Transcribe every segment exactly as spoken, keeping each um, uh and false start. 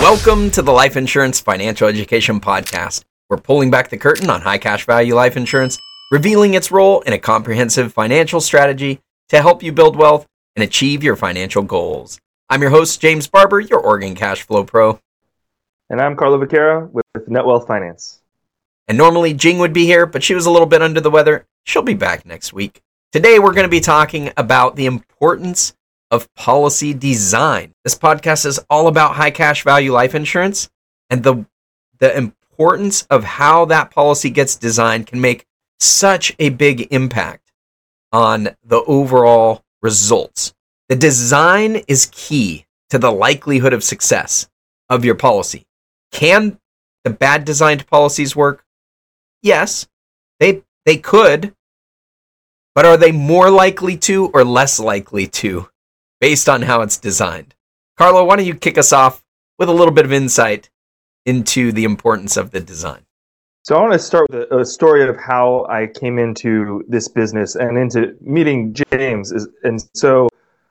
Welcome to the Life Insurance Financial Education Podcast. We're pulling back the curtain on high cash value life insurance, revealing its role in a comprehensive financial strategy to help you build wealth and achieve your financial goals. I'm your host, James Barber, your Oregon Cash Flow Pro. And I'm Carlo Vaquera with NetWealth Finance. And normally Jing would be here, but she was a little bit under the weather. She'll be back next week. Today we're going to be talking about the importance of policy design. This podcast is all about high cash value life insurance, and the the importance of how that policy gets designed can make such a big impact on the overall results. The design is key to the likelihood of success of your policy. Can the bad designed policies work? Yes, they they could, but are they more likely to or less likely to based on how it's designed? Carlo, why don't you kick us off with a little bit of insight into the importance of the design? So I want to start with a, a story of how I came into this business and into meeting James. And so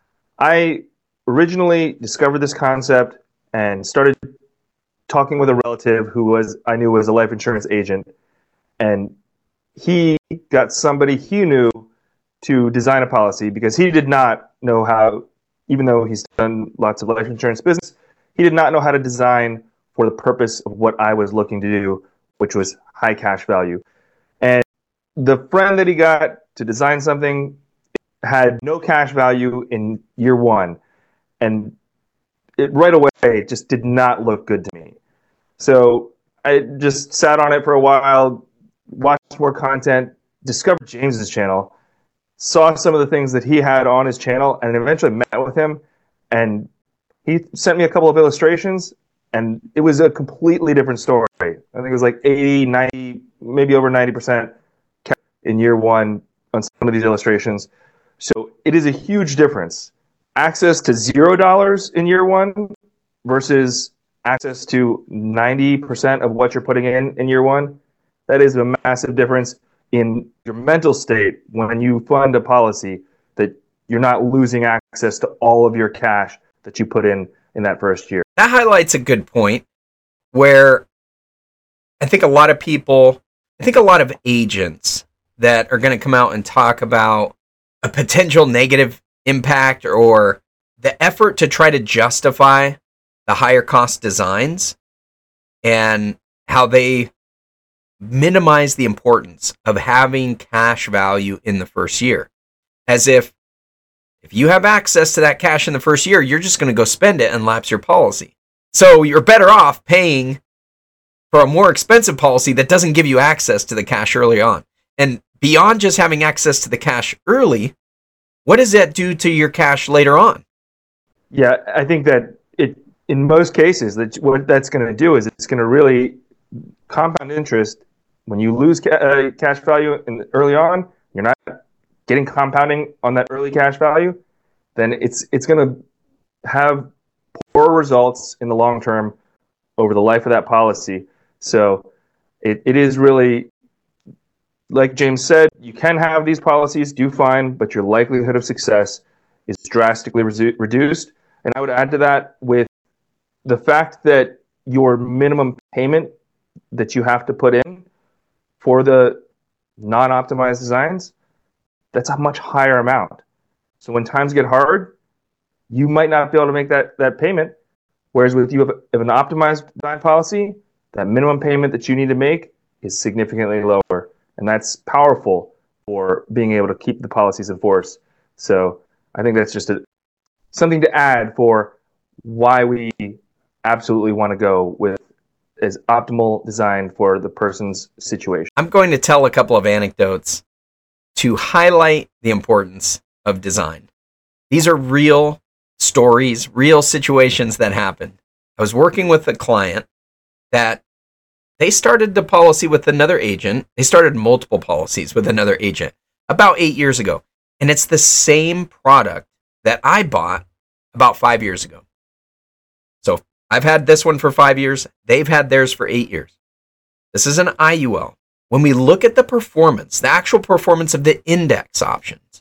I originally discovered this concept and started talking with a relative who was I knew was a life insurance agent. And he got somebody he knew to design a policy because he did not know how, even though he's done lots of life insurance business, he did not know how to design for the purpose of what I was looking to do, which was high cash value. And the friend that he got to design something had no cash value in year one. And it right away it just did not look good to me. So I just sat on it for a while, watched more content, discovered James's channel, saw some of the things that he had on his channel, and eventually met with him. And he sent me a couple of illustrations, and it was a completely different story. I think it was like eighty, ninety, maybe over ninety percent in year one on some of these illustrations. So it is a huge difference. Access to zero dollars in year one versus access to ninety percent of what you're putting in in year one. That is a massive difference in your mental state when you fund a policy, that you're not losing access to all of your cash that you put in in that first year. That highlights a good point where I think a lot of people, I think a lot of agents that are going to come out and talk about a potential negative impact or the effort to try to justify the higher cost designs and how they minimize the importance of having cash value in the first year. As if if you have access to that cash in the first year, you're just going to go spend it and lapse your policy. So you're better off paying for a more expensive policy that doesn't give you access to the cash early on. And beyond just having access to the cash early, what does that do to your cash later on? Yeah, I think that it in most cases, that what that's going to do is it's going to really compound interest. When you lose ca- uh, cash value in early on, you're not getting compounding on that early cash value, then it's it's going to have poor results in the long term over the life of that policy. So it, it is really, like James said, you can have these policies, do fine, but your likelihood of success is drastically resu- reduced. And I would add to that with the fact that your minimum payment that you have to put in for the non-optimized designs, that's a much higher amount. So when times get hard, you might not be able to make that, that payment. Whereas with you have, have an optimized design policy, that minimum payment that you need to make is significantly lower. And that's powerful for being able to keep the policies in force. So I think that's just a, something to add for why we absolutely want to go with as optimal design for the person's situation. I'm going to tell a couple of anecdotes to highlight the importance of design. These are real stories, real situations that happened. I was working with a client that they started the policy with another agent. They started multiple policies with another agent about eight years ago. And it's the same product that I bought about five years ago. So I've had this one for five years. They've had theirs for eight years. This is an I U L. When we look at the performance, the actual performance of the index options,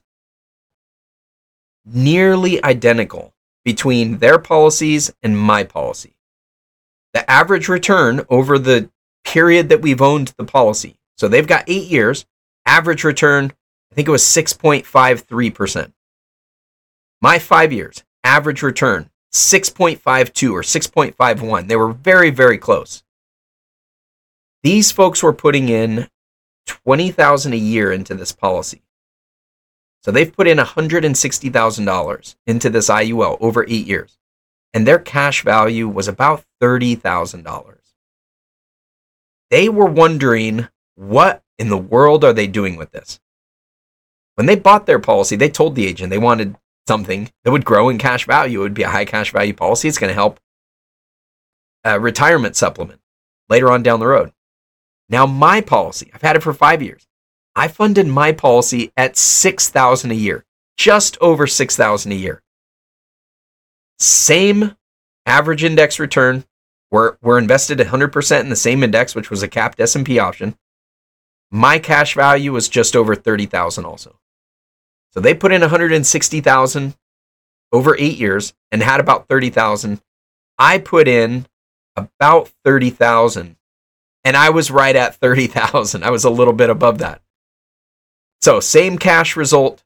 nearly identical between their policies and my policy. the average return over the period that we've owned the policy. So they've got eight years, average return, I think it was six point five three percent. My five years, average return, six point five two or six point five one. They were very, very close. These folks were putting in twenty thousand dollars a year into this policy. So they've put in one hundred sixty thousand dollars into this I U L over eight years. And their cash value was about thirty thousand dollars. They were wondering, what in the world are they doing with this? When they bought their policy, they told the agent they wanted something that would grow in cash value. It would be a high cash value policy. It's going to help a retirement supplement later on down the road. Now my policy, I've had it for five years. I funded my policy at six thousand dollars a year, just over six thousand dollars a year. Same average index return. We're, we're invested one hundred percent in the same index, which was a capped S and P option. My cash value was just over thirty thousand dollars also. So they put in one hundred sixty thousand dollars over eight years and had about thirty thousand dollars. I put in about thirty thousand dollars and I was right at thirty thousand dollars. I was a little bit above that. So same cash result,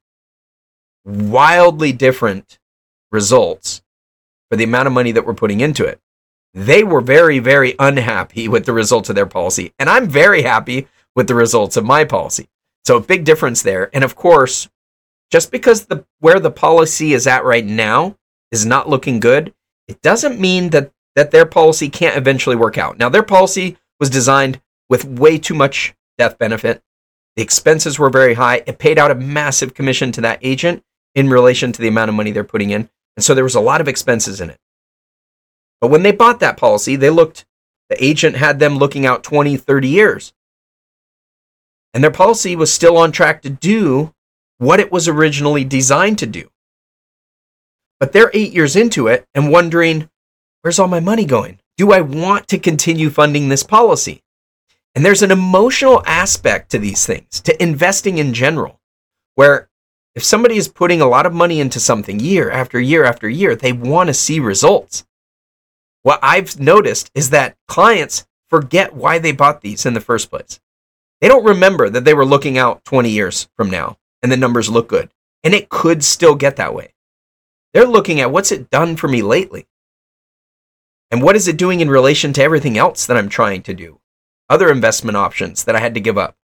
wildly different results for the amount of money that we're putting into it. They were very, very unhappy with the results of their policy. And I'm very happy with the results of my policy. So a big difference there. And of course, just because the where the policy is at right now is not looking good, it doesn't mean that, that their policy can't eventually work out. Now, their policy was designed with way too much death benefit. The expenses were very high. It paid out a massive commission to that agent in relation to the amount of money they're putting in. And so there was a lot of expenses in it. But when they bought that policy, they looked, the agent had them looking out twenty, thirty years. And their policy was still on track to do what it was originally designed to do. But they're eight years into it and wondering, where's all my money going? Do I want to continue funding this policy? And there's an emotional aspect to these things, to investing in general, where if somebody is putting a lot of money into something year after year after year, they want to see results. What I've noticed is that clients forget why they bought these in the first place. They don't remember that they were looking out twenty years from now and the numbers look good. And it could still get that way. They're looking at what's it done for me lately? And what is it doing in relation to everything else that I'm trying to do? Other investment options that I had to give up.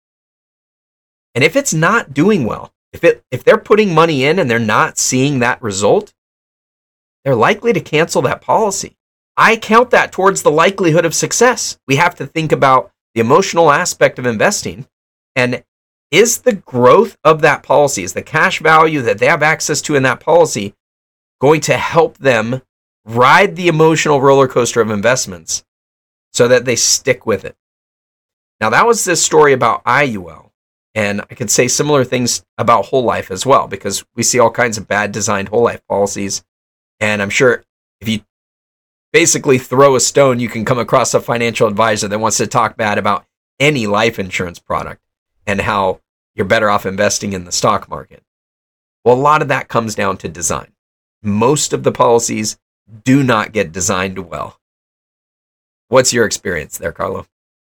And if it's not doing well, if it if they're putting money in and they're not seeing that result, they're likely to cancel that policy. I count that towards the likelihood of success. We have to think about the emotional aspect of investing. And is the growth of that policy, is the cash value that they have access to in that policy going to help them ride the emotional roller coaster of investments so that they stick with it? Now, that was this story about I U L. And I could say similar things about whole life as well, because we see all kinds of bad designed whole life policies. And I'm sure if you basically throw a stone, you can come across a financial advisor that wants to talk bad about any life insurance product and how you're better off investing in the stock market. Well, a lot of that comes down to design. Most of the policies do not get designed well. What's your experience there, Carlo?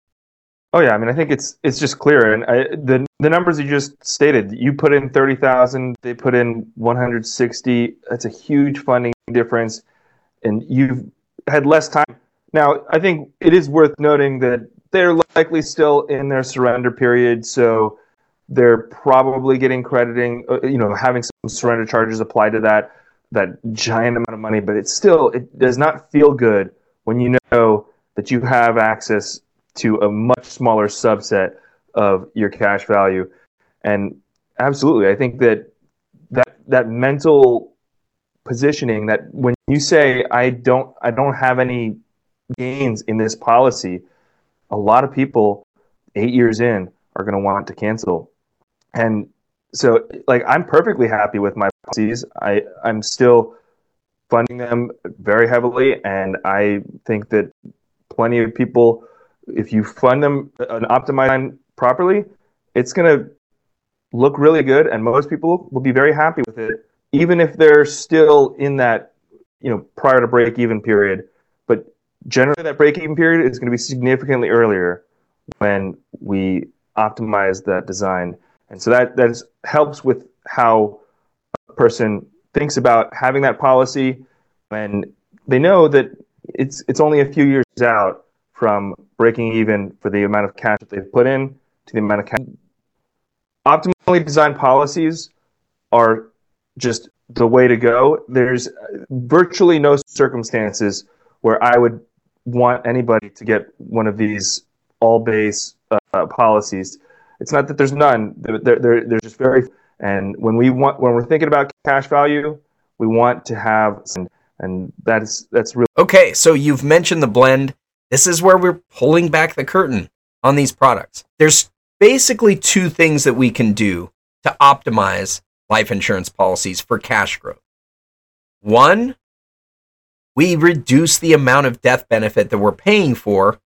Oh yeah, I mean, I think it's it's just clear, and I, the the numbers you just stated. You put in thirty thousand, they put in one hundred sixty. That's a huge funding difference, and you've had less time. Now, I think it is worth noting that they're likely still in their surrender period, so they're probably getting crediting, you know, having some surrender charges applied to that that giant amount of money. But it's still, it does not feel good when you know that you have access to a much smaller subset of your cash value. And absolutely, I think that that that mental positioning, that when you say I don't I don't have any gains in this policy, a lot of people eight years in are going to want to cancel. And so, like, I'm perfectly happy with my policies. I I'm still funding them very heavily, and I think that plenty of people, if you fund them and optimize them properly, it's going to look really good, and most people will be very happy with it, even if they're still in that, you know, prior to break-even period. But generally that break-even period is going to be significantly earlier when we optimize that design. And so that, that is, helps with how a person thinks about having that policy when they know that it's it's only a few years out from breaking even for the amount of cash that they've put in to the amount of cash. Optimally designed policies are just the way to go. There's virtually no circumstances where I would want anybody to get one of these all-base uh, policies. It's not that there's none. They're, they're, they're just very. And when we want, when we're thinking about cash value, we want to have, and, and that's that's really okay. So you've mentioned the blend. This is where we're pulling back the curtain on these products. There's basically two things that we can do to optimize life insurance policies for cash growth. One, we reduce the amount of death benefit that we're paying for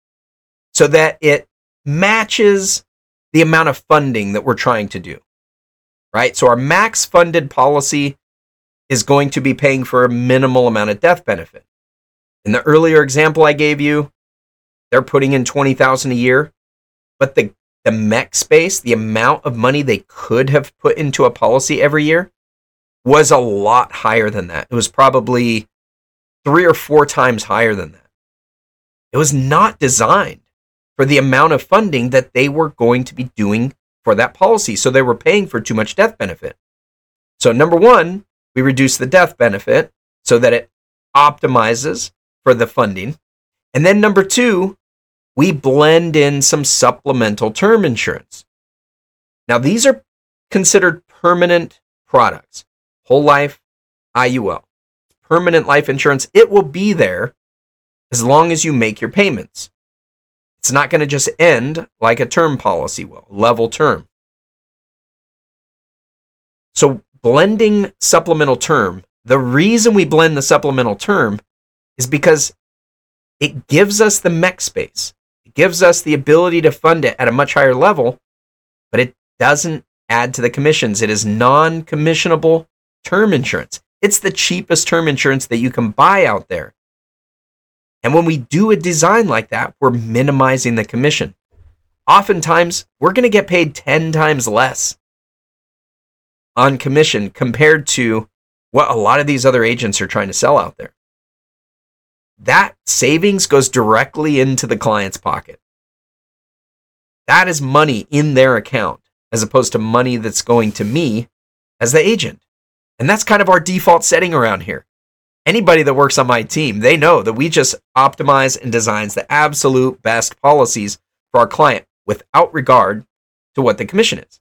so that it matches the amount of funding that we're trying to do, right? So our max funded policy is going to be paying for a minimal amount of death benefit. In the earlier example I gave you, they're putting in twenty thousand dollars a year, but the, the M E C space, the amount of money they could have put into a policy every year, was a lot higher than that. It was probably three or four times higher than that. It was not designed for the amount of funding that they were going to be doing for that policy. So they were paying for too much death benefit. So number one, we reduce the death benefit so that it optimizes for the funding. And then number two, we blend in some supplemental term insurance. Now these are considered permanent products. Whole life, I U L. Permanent life insurance, it will be there as long as you make your payments. It's not going to just end like a term policy will, level term. So blending supplemental term, the reason we blend the supplemental term is because it gives us the M E C space. It gives us the ability to fund it at a much higher level, but it doesn't add to the commissions. It is non-commissionable term insurance. It's the cheapest term insurance that you can buy out there. And when we do a design like that, we're minimizing the commission. Oftentimes, we're going to get paid ten times less on commission compared to what a lot of these other agents are trying to sell out there. That savings goes directly into the client's pocket. That is money in their account as opposed to money that's going to me as the agent. And that's kind of our default setting around here. Anybody that works on my team, they know that we just optimize and designs the absolute best policies for our client without regard to what the commission is.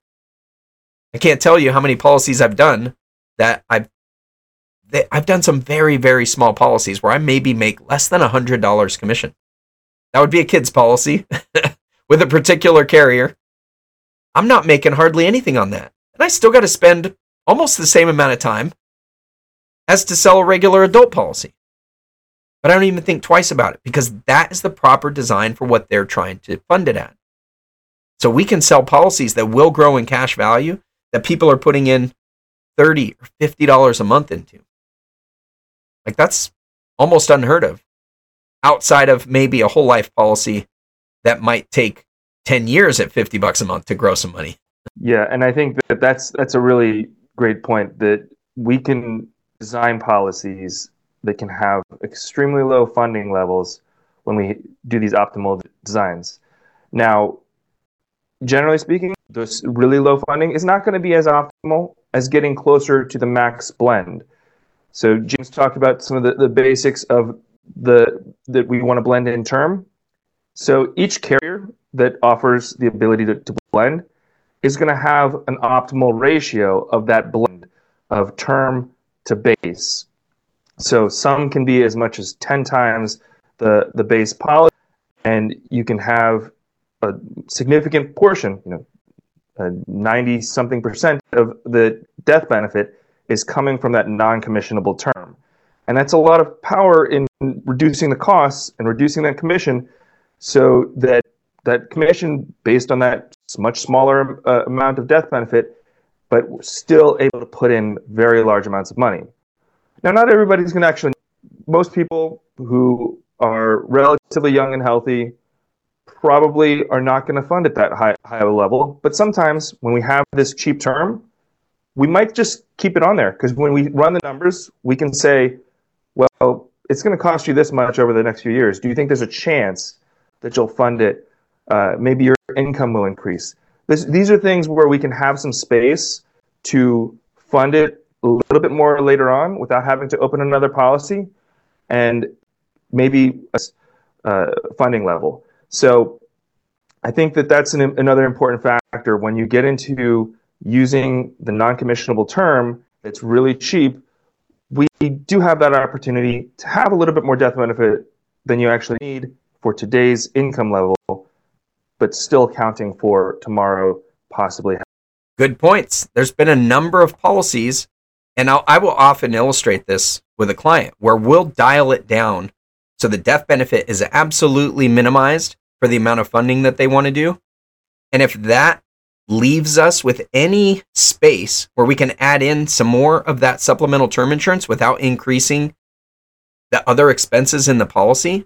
I can't tell you how many policies I've done that I've that I've done some very, very small policies where I maybe make less than one hundred dollars commission. That would be a kid's policy with a particular carrier. I'm not making hardly anything on that. And I still got to spend almost the same amount of time as to sell a regular adult policy. But I don't even think twice about it because that is the proper design for what they're trying to fund it at. So we can sell policies that will grow in cash value that people are putting in thirty dollars or fifty dollars a month into. Like that's almost unheard of outside of maybe a whole life policy that might take ten years at fifty bucks a month to grow some money. Yeah, and I think that that's that's a really great point, that we can design policies that can have extremely low funding levels when we do these optimal designs. Now, generally speaking, this really low funding is not going to be as optimal as getting closer to the max blend. So James talked about some of the, the basics of the that we want to blend in term. So each carrier that offers the ability to, to blend is going to have an optimal ratio of that blend of term to base. So some can be as much as ten times the, the base policy, and you can have a significant portion, you know, ninety something percent of the death benefit is coming from that non-commissionable term. And that's a lot of power in reducing the costs and reducing that commission, so that that commission based on that much smaller uh, amount of death benefit, but we're still able to put in very large amounts of money. Now, not everybody's going to actually, most people who are relatively young and healthy probably are not going to fund at that high, high of a level. But sometimes when we have this cheap term, we might just keep it on there because when we run the numbers, we can say, well, it's going to cost you this much over the next few years. Do you think there's a chance that you'll fund it? Uh, maybe your income will increase. This, these are things where we can have some space to fund it a little bit more later on without having to open another policy and maybe a uh, funding level. So I think that that's an, another important factor when you get into using the non-commissionable term. It's really cheap. We do have that opportunity to have a little bit more death benefit than you actually need for today's income level, but still accounting for tomorrow possibly. Good points. There's been a number of policies, and I'll, I will often illustrate this with a client where we'll dial it down so the death benefit is absolutely minimized for the amount of funding that they want to do. And if that leaves us with any space where we can add in some more of that supplemental term insurance without increasing the other expenses in the policy,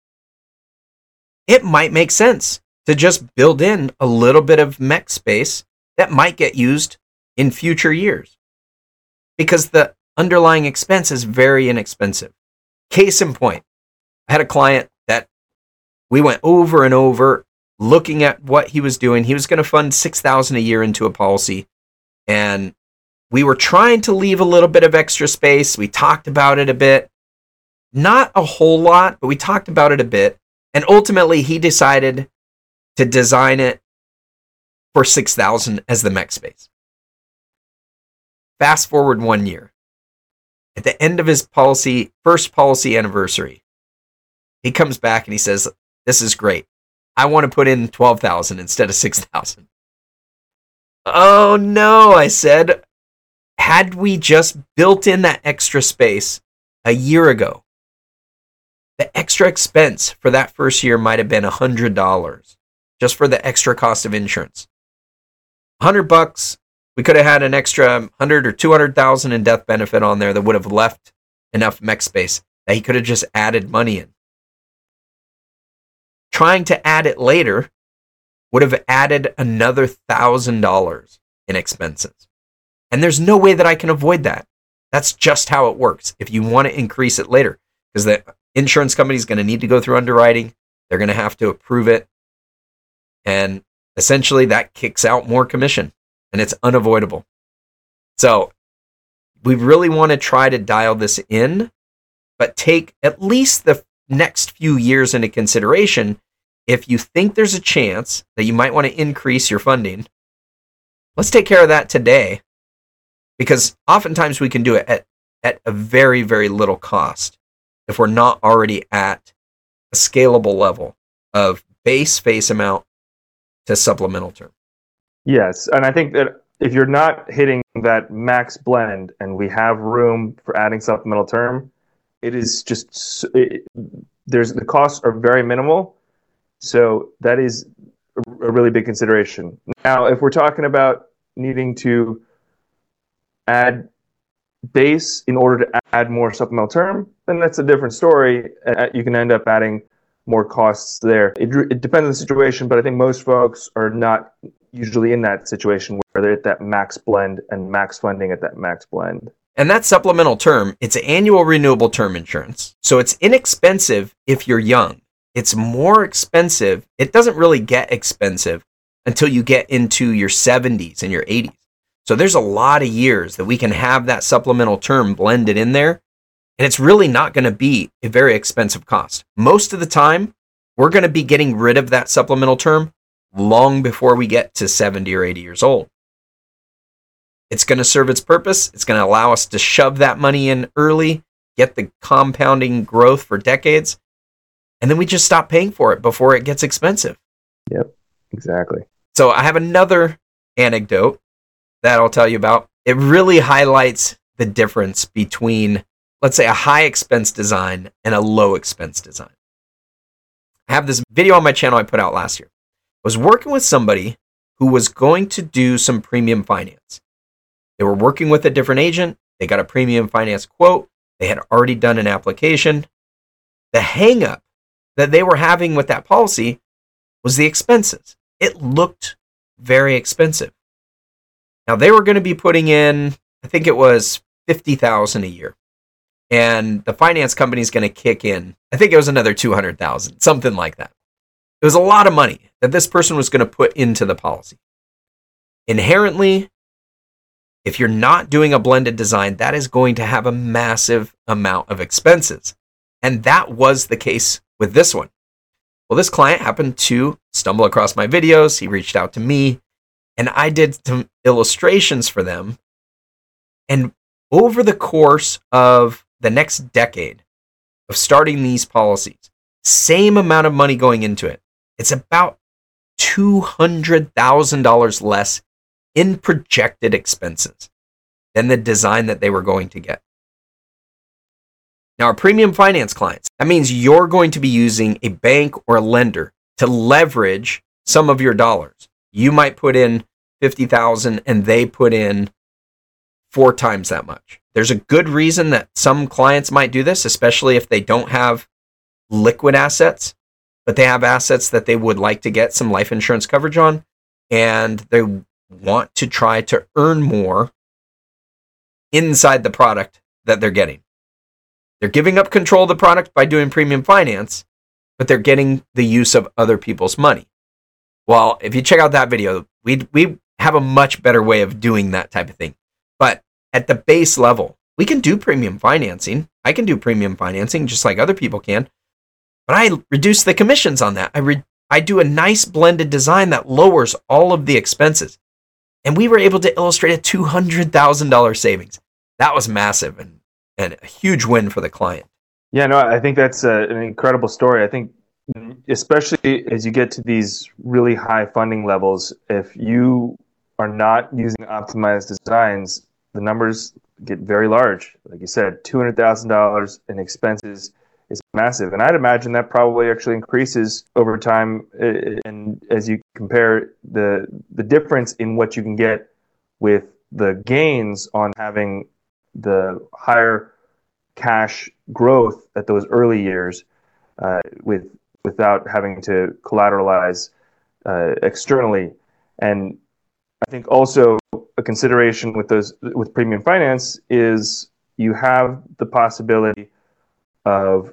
it might make sense to just build in a little bit of mech space that might get used in future years because the underlying expense is very inexpensive. Case in point, I had a client that we went over and over looking at what he was doing. He was going to fund six thousand dollars a year into a policy, and we were trying to leave a little bit of extra space. We talked about it a bit, not a whole lot, but we talked about it a bit, and ultimately he decided to design it for six thousand dollars as the mech space. Fast forward one year. At the end of his policy, first policy anniversary, he comes back and he says, "This is great. I want to put in twelve thousand dollars instead of six thousand dollars. Oh no, I said. Had we just built in that extra space a year ago, the extra expense for that first year might have been one hundred dollars just for the extra cost of insurance. one hundred bucks, we could have had an extra one hundred or two hundred thousand in death benefit on there that would have left enough mech space that he could have just added money in. Trying to add it later would have added another one thousand dollars in expenses. And there's no way that I can avoid that. That's just how it works if you want to increase it later. Because the insurance company is going to need to go through underwriting. They're going to have to approve it. And essentially that kicks out more commission. And it's unavoidable. So we really want to try to dial this in, but take at least the next few years into consideration. If you think there's a chance that you might want to increase your funding, let's take care of that today, because oftentimes we can do it at, at a very, very little cost if we're not already at a scalable level of base face amount to supplemental term. Yes, and I think that if you're not hitting that max blend and we have room for adding supplemental term, it is just, it, there's the costs are very minimal. So that is a really big consideration. Now, if we're talking about needing to add base in order to add more supplemental term, then that's a different story. You can end up adding more costs there. It, it depends on the situation, but I think most folks are not usually in that situation where they're at that max blend and max funding at that max blend. And that supplemental term, it's annual renewable term insurance. So it's inexpensive if you're young. It's more expensive. It doesn't really get expensive until you get into your seventies and your eighties. So there's a lot of years that we can have that supplemental term blended in there. And it's really not going to be a very expensive cost. Most of the time, we're going to be getting rid of that supplemental term long before we get to seventy or eighty years old. It's going to serve its purpose. It's going to allow us to shove that money in early, get the compounding growth for decades, and then we just stop paying for it before it gets expensive. Yep, exactly. So I have another anecdote that I'll tell you about. It really highlights the difference between, let's say, a high expense design and a low expense design. I have this video on my channel I put out last year. I was working with somebody who was going to do some premium finance. They were working with a different agent. They got a premium finance quote. They had already done an application. The hang up that they were having with that policy was the expenses. It looked very expensive. Now they were going to be putting in, I think it was fifty thousand dollars a year. And the finance company is going to kick in, I think it was another two hundred thousand dollars, something like that. It was a lot of money that this person was going to put into the policy. Inherently, if you're not doing a blended design, that is going to have a massive amount of expenses. And that was the case with this one. Well, this client happened to stumble across my videos. He reached out to me, and I did some illustrations for them. And over the course of the next decade of starting these policies, same amount of money going into it, it's about two hundred thousand dollars less in projected expenses than the design that they were going to get. Now, our premium finance clients, that means you're going to be using a bank or a lender to leverage some of your dollars. You might put in fifty thousand dollars and they put in four times that much. There's a good reason that some clients might do this, especially if they don't have liquid assets, but they have assets that they would like to get some life insurance coverage on, and they want to try to earn more inside the product that they're getting. They're giving up control of the product by doing premium finance, but they're getting the use of other people's money. Well, if you check out that video, we we have a much better way of doing that type of thing. But at the base level, we can do premium financing. I can do premium financing just like other people can, but I reduce the commissions on that. I re- I do a nice blended design that lowers all of the expenses. And we were able to illustrate a two hundred thousand dollars savings. That was massive and, and a huge win for the client. Yeah, no, I think that's a, an incredible story. I think especially as you get to these really high funding levels, if you are not using optimized designs, the numbers get very large. Like you said, two hundred thousand dollars in expenses is massive. And I'd imagine that probably actually increases over time. And as you compare the the difference in what you can get with the gains on having the higher cash growth at those early years uh, with without having to collateralize uh, externally. And I think also a consideration with those with premium finance is you have the possibility of,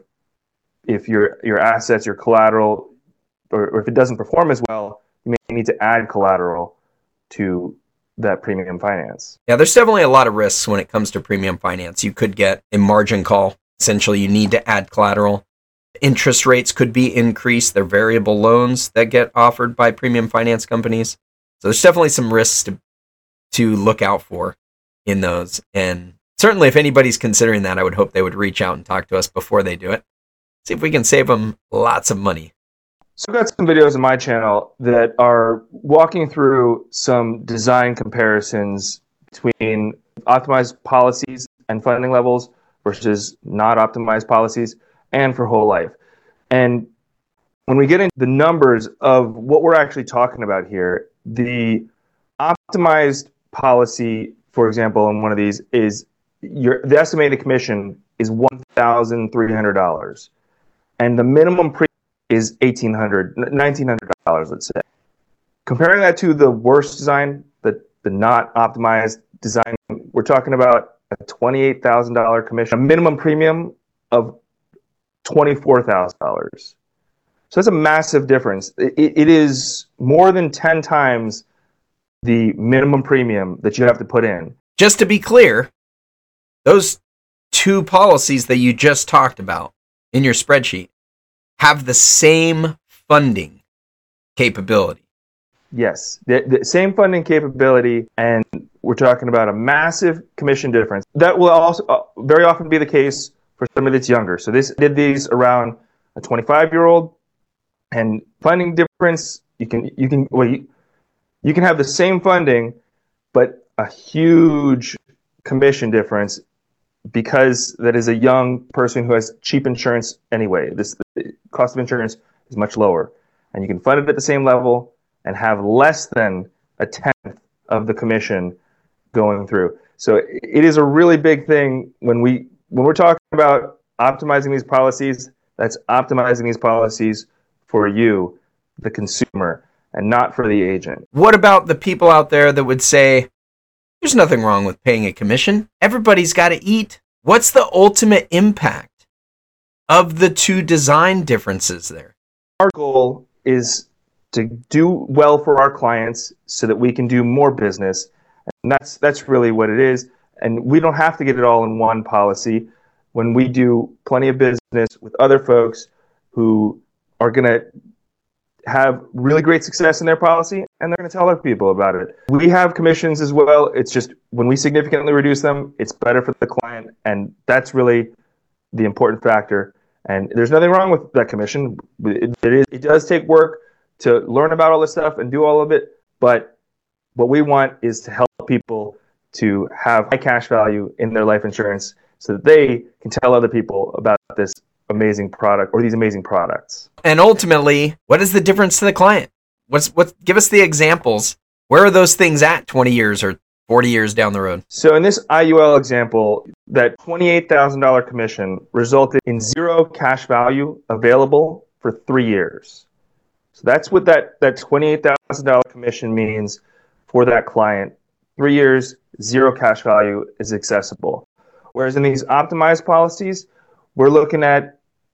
if your your assets, your collateral, or, or if it doesn't perform as well, you may need to add collateral to that premium finance. Yeah, there's definitely a lot of risks when it comes to premium finance. You could get a margin call. Essentially, you need to add collateral. Interest rates could be increased. They're variable loans that get offered by premium finance companies. So there's definitely some risks to to look out for in those. And certainly if anybody's considering that, I would hope they would reach out and talk to us before they do it. See if we can save them lots of money. So I've got some videos on my channel that are walking through some design comparisons between optimized policies and funding levels versus not optimized policies, and for whole life. And when we get into the numbers of what we're actually talking about here, the optimized policy, for example, in one of these is your the estimated commission is one thousand three hundred dollars, and the minimum premium is eighteen hundred dollars, nineteen hundred dollars, let's say. Comparing that to the worst design, the, the not optimized design, we're talking about a twenty-eight thousand dollars commission, a minimum premium of twenty-four thousand dollars. So that's a massive difference. It, it is more than ten times the minimum premium that you have to put in. Just to be clear, those two policies that you just talked about in your spreadsheet have the same funding capability. Yes, the, the same funding capability, and we're talking about a massive commission difference. That will also uh, very often be the case for somebody that's younger. So this did these around a twenty-five-year-old, and funding difference, you can you can well you, you can have the same funding, but a huge commission difference because that is a young person who has cheap insurance anyway. This the cost of insurance is much lower, and you can fund it at the same level and have less than a tenth of the commission going through. So it is a really big thing when we when we're talking about optimizing these policies. that's optimizing these policies for you, the consumer, and not for the agent. What about the people out there that would say, there's nothing wrong with paying a commission. Everybody's got to eat. What's the ultimate impact of the two design differences there? Our goal is to do well for our clients so that we can do more business. And that's that's really what it is. And we don't have to get it all in one policy. When we do plenty of business with other folks who are going to have really great success in their policy, and they're going to tell other people about it. We have commissions as well. It's just when we significantly reduce them, it's better for the client, and that's really the important factor. And there's nothing wrong with that commission. It, it, is, it does take work to learn about all this stuff and do all of it, but what we want is to help people to have high cash value in their life insurance so that they can tell other people about this amazing product or these amazing products. And ultimately, what is the difference to the client? What's what? Give us the examples. Where are those things at twenty years or forty years down the road? So in this I U L example, that twenty-eight thousand dollars commission resulted in zero cash value available for three years. So that's what that, that twenty-eight thousand dollars commission means for that client. Three years, zero cash value is accessible. Whereas in these optimized policies, we're looking at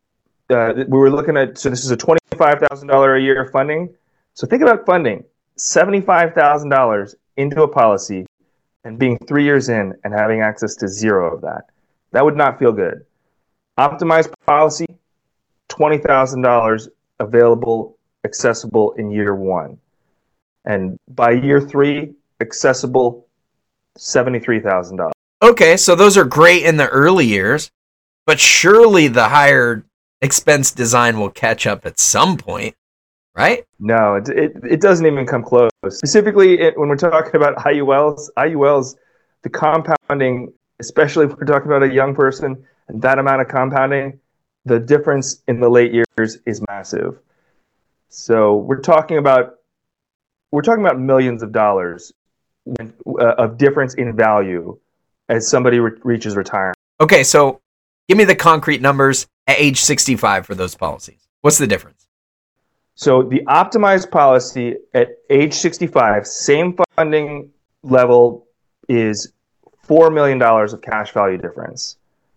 Uh, we were looking at, so this is a twenty-five thousand dollars a year funding. So think about funding seventy-five thousand dollars into a policy and being three years in and having access to zero of that. That would not feel good. Optimized policy, twenty thousand dollars available, accessible in year one. And by year three, accessible seventy-three thousand dollars. Okay, so those are great in the early years, but surely the higher expense design will catch up at some point, right? No, it it, it doesn't even come close. Specifically, it, when we're talking about I U Ls, I U Ls, the compounding, especially if we're talking about a young person and that amount of compounding, the difference in the late years is massive. So we're talking about we're talking about millions of dollars when, uh, of difference in value as somebody re- reaches retirement. Okay, so give me the concrete numbers at age sixty-five for those policies. What's the difference? So the optimized policy at age sixty-five, same funding level, is four million dollars of cash value difference.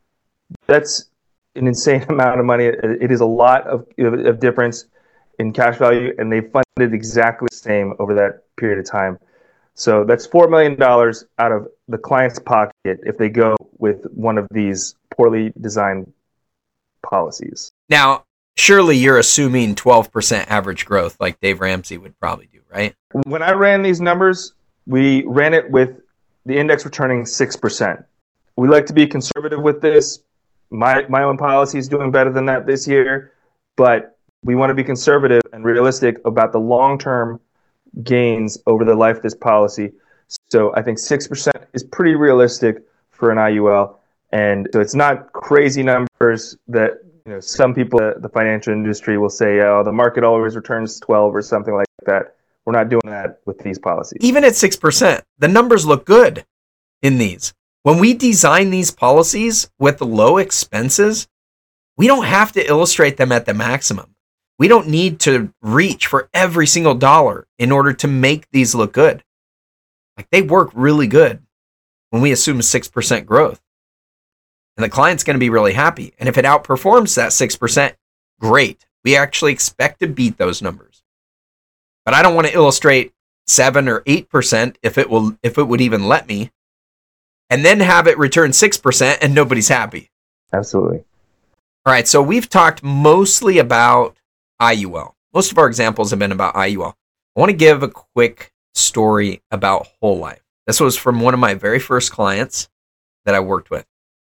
That's an insane amount of money. It is a lot of, of difference in cash value, and they funded exactly the same over that period of time. So that's four million dollars out of the client's pocket if they go with one of these poorly designed policies. Now, surely you're assuming twelve percent average growth like Dave Ramsey would probably do, right? When I ran these numbers, we ran it with the index returning six percent. We like to be conservative with this. My my own policy is doing better than that this year, but we want to be conservative and realistic about the long-term gains over the life of this policy. So I think six percent is pretty realistic for an I U L. And so it's not crazy numbers that, you know, some people in the financial industry will say, oh, the market always returns twelve or something like that. We're not doing that with these policies. Even at six percent, the numbers look good in these. When we design these policies with low expenses, we don't have to illustrate them at the maximum. We don't need to reach for every single dollar in order to make these look good. Like, they work really good when we assume six percent growth. And the client's going to be really happy. And if it outperforms that six percent, great. We actually expect to beat those numbers. But I don't want to illustrate seven or eight percent if it will, if it would even let me, and then have it return six percent and nobody's happy. Absolutely. All right, so we've talked mostly about I U L. Most of our examples have been about I U L. I want to give a quick story about whole life. This was from one of my very first clients that I worked with.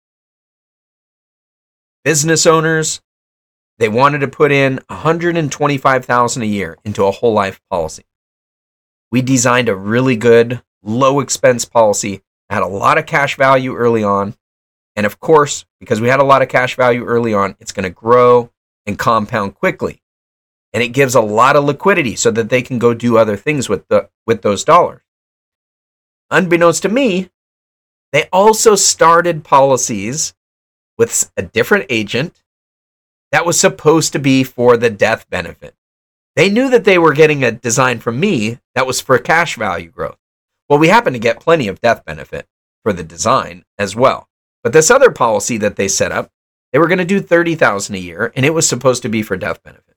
Business owners, they wanted to put in one hundred twenty-five thousand dollars a year into a whole life policy. We designed a really good, low expense policy, had a lot of cash value early on. And of course, because we had a lot of cash value early on, it's going to grow and compound quickly. And it gives a lot of liquidity so that they can go do other things with the with those dollars. Unbeknownst to me, they also started policies with a different agent that was supposed to be for the death benefit. They knew that they were getting a design from me that was for cash value growth. Well, we happen to get plenty of death benefit for the design as well. But this other policy that they set up, they were going to do thirty thousand dollars a year, and it was supposed to be for death benefit.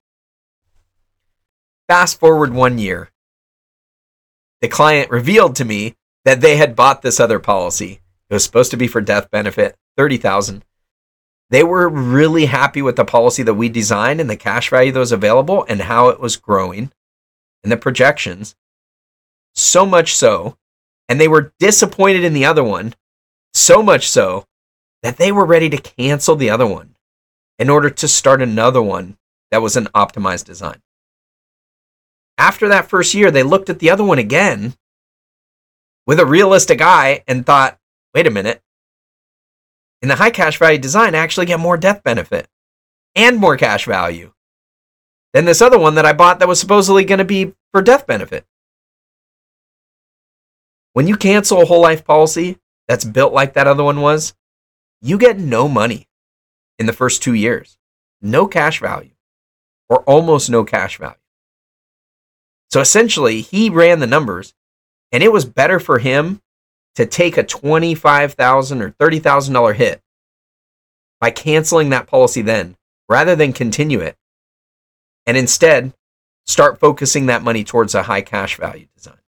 Fast forward one year, the client revealed to me that they had bought this other policy. It was supposed to be for death benefit, thirty thousand dollars. They were really happy with the policy that we designed and the cash value that was available and how it was growing and the projections. So much so, and they were disappointed in the other one, so much so that they were ready to cancel the other one in order to start another one that was an optimized design. After that first year, they looked at the other one again with a realistic eye and thought, wait a minute, in the high cash value design, I actually get more death benefit and more cash value than this other one that I bought that was supposedly going to be for death benefit. When you cancel a whole life policy that's built like that other one was, you get no money in the first two years. No cash value, or almost no cash value. So essentially, he ran the numbers, and it was better for him to take a twenty-five thousand dollars or thirty thousand dollars hit by canceling that policy then, rather than continue it, and instead start focusing that money towards a high cash value design.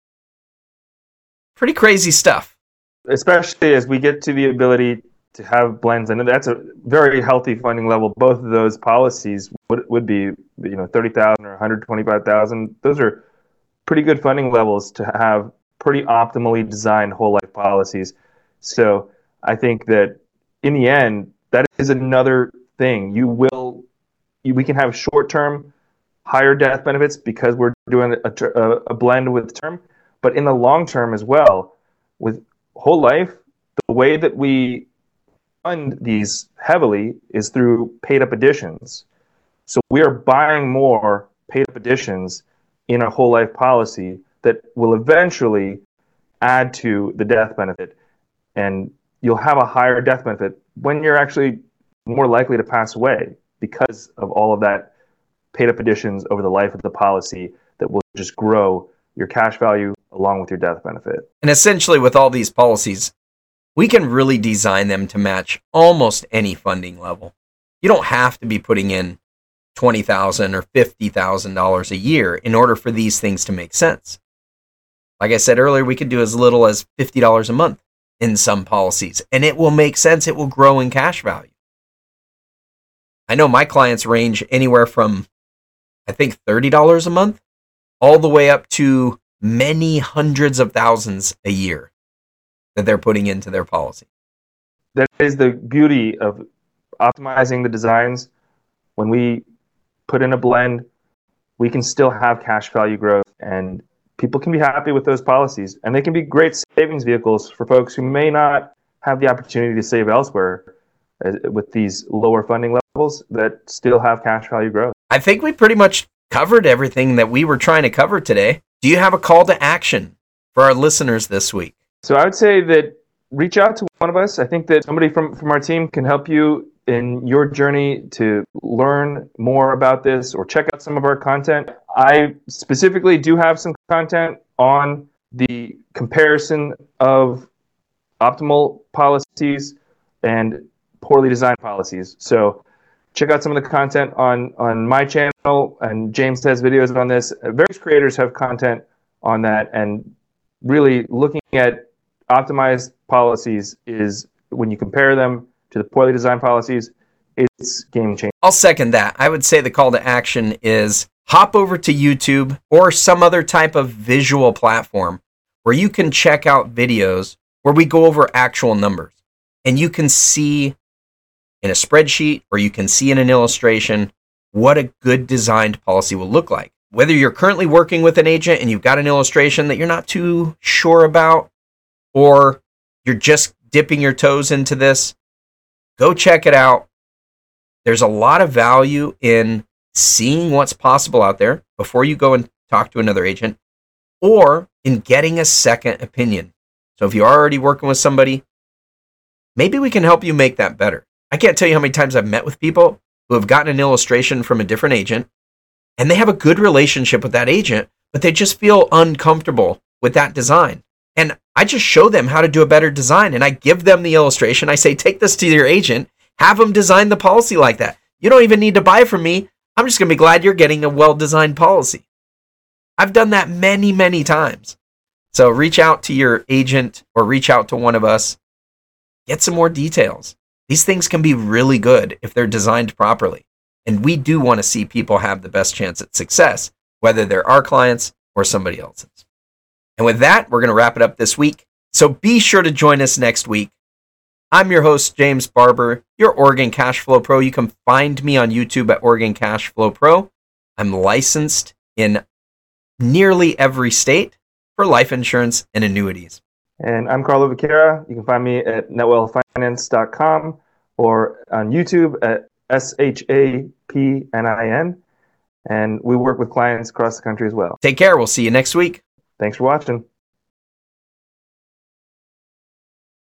Pretty crazy stuff. Especially as we get to the ability to have blends, and that's a very healthy funding level. Both of those policies would would be, you know, thirty thousand or one hundred twenty-five thousand. Those are pretty good funding levels to have pretty optimally designed whole life policies. So I think that in the end, that is another thing. You will, you, we can have short term higher death benefits because we're doing a, a, a blend with term, but in the long term as well, with whole life, the way that we fund these heavily is through paid up additions. So we are buying more paid up additions in a whole life policy that will eventually add to the death benefit. And you'll have a higher death benefit when you're actually more likely to pass away because of all of that paid up additions over the life of the policy that will just grow your cash value along with your death benefit. And essentially with all these policies, we can really design them to match almost any funding level. You don't have to be putting in twenty thousand dollars or fifty thousand dollars a year in order for these things to make sense. Like I said earlier, we could do as little as fifty dollars a month in some policies, and it will make sense. It will grow in cash value. I know my clients range anywhere from, I think, thirty dollars a month all the way up to many hundreds of thousands a year that they're putting into their policy. That is the beauty of optimizing the designs. When we put in a blend, we can still have cash value growth, and people can be happy with those policies, and they can be great savings vehicles for folks who may not have the opportunity to save elsewhere with these lower funding levels that still have cash value growth. I think we pretty much covered everything that we were trying to cover today. Do you have a call to action for our listeners this week? So I would say that reach out to one of us. I think that somebody from, from our team can help you in your journey to learn more about this or check out some of our content. I specifically do have some content on the comparison of optimal policies and poorly designed policies. So check out some of the content on, on my channel, and James has videos on this. Various creators have content on that, and really looking at optimized policies is, when you compare them to the poorly designed policies, it's game changing. I'll second that. I would say the call to action is hop over to YouTube or some other type of visual platform where you can check out videos where we go over actual numbers, and you can see in a spreadsheet or you can see in an illustration what a good designed policy will look like. Whether you're currently working with an agent and you've got an illustration that you're not too sure about, or you're just dipping your toes into this, go check it out. There's a lot of value in seeing what's possible out there before you go and talk to another agent, or in getting a second opinion. So if you're already working with somebody, maybe we can help you make that better. I can't tell you how many times I've met with people who have gotten an illustration from a different agent, and they have a good relationship with that agent, but they just feel uncomfortable with that design. And I just show them how to do a better design, and I give them the illustration. I say, take this to your agent, have them design the policy like that. You don't even need to buy from me. I'm just going to be glad you're getting a well-designed policy. I've done that many, many times. So reach out to your agent or reach out to one of us. Get some more details. These things can be really good if they're designed properly. And we do want to see people have the best chance at success, whether they're our clients or somebody else's. And with that, we're going to wrap it up this week. So be sure to join us next week. I'm your host, James Barber, your Oregon Cash Flow Pro. You can find me on YouTube at Oregon Cash Flow Pro. I'm licensed in nearly every state for life insurance and annuities. And I'm Carlo Vaquera. You can find me at netwell finance dot com or on YouTube at S H A P N I N. And we work with clients across the country as well. Take care. We'll see you next week. Thanks for watching.